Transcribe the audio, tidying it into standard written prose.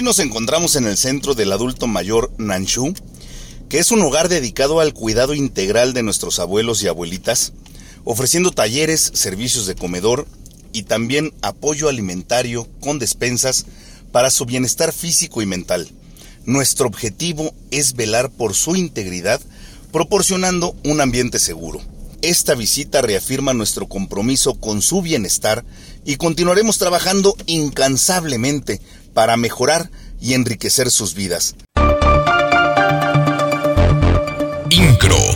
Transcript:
nos encontramos en el centro del adulto mayor Nanshu, que es un hogar dedicado al cuidado integral de nuestros abuelos y abuelitas, ofreciendo talleres, servicios de comedor y también apoyo alimentario con despensas para su bienestar físico y mental. Nuestro objetivo es velar por su integridad, proporcionando un ambiente seguro. Esta visita reafirma nuestro compromiso con su bienestar y continuaremos trabajando incansablemente para mejorar y enriquecer sus vidas. INCRO